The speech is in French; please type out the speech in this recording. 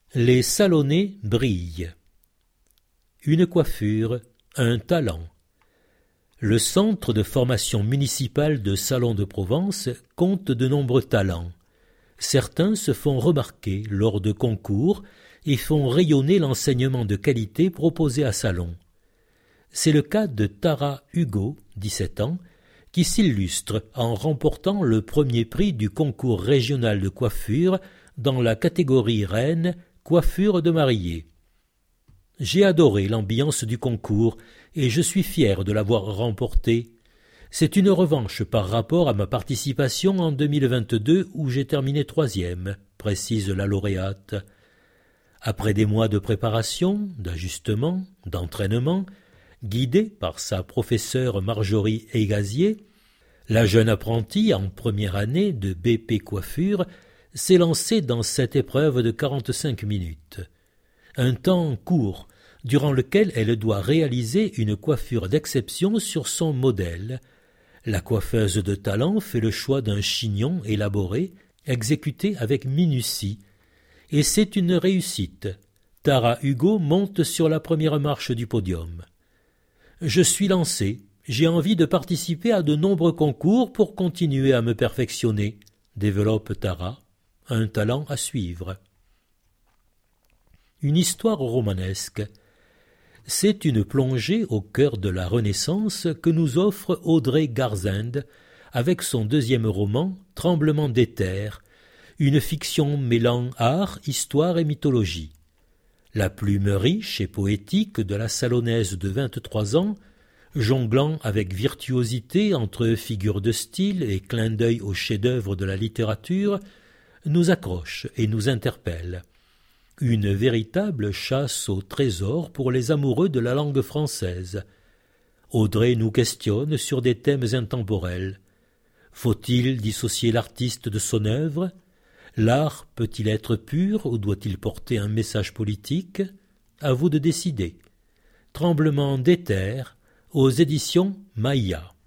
Les salonnés brillent. Une coiffure, un talent. Le centre de formation municipale de Salon de Provence compte de nombreux talents. Certains se font remarquer lors de concours et font rayonner l'enseignement de qualité proposé à Salon. C'est le cas de Tara Hugo, 17 ans, qui s'illustre en remportant le premier prix du concours régional de coiffure dans la catégorie reine coiffure de mariée. J'ai adoré l'ambiance du concours et je suis fier de l'avoir remporté. C'est une revanche par rapport à ma participation en 2022 où j'ai terminé 3e, précise la lauréate. Après des mois de préparation, d'ajustement, d'entraînement, guidée par sa professeure Marjorie Aygazier, la jeune apprentie en première année de BP Coiffure s'est lancée dans cette épreuve de 45 minutes. Un temps court, durant lequel elle doit réaliser une coiffure d'exception sur son modèle. La coiffeuse de talent fait le choix d'un chignon élaboré, exécuté avec minutie. Et c'est une réussite. Tara Hugo monte sur la première marche du podium. Je suis lancé. J'ai envie de participer à de nombreux concours pour continuer à me perfectionner, développe Tara, un talent à suivre. Une histoire romanesque. C'est une plongée au cœur de la Renaissance que nous offre Audrey Garzende avec son deuxième roman « Tremblement des terres », une fiction mêlant art, histoire et mythologie. La plume riche et poétique de la Salonnaise de 23 ans, jonglant avec virtuosité entre figures de style et clin d'œil aux chefs-d'œuvre de la littérature, nous accroche et nous interpelle. Une véritable chasse au trésor pour les amoureux de la langue française. Audrey nous questionne sur des thèmes intemporels. Faut-il dissocier l'artiste de son œuvre ? L'art peut-il être pur ou doit-il porter un message politique ? À vous de décider. Tremblement des terres, aux éditions Maïa.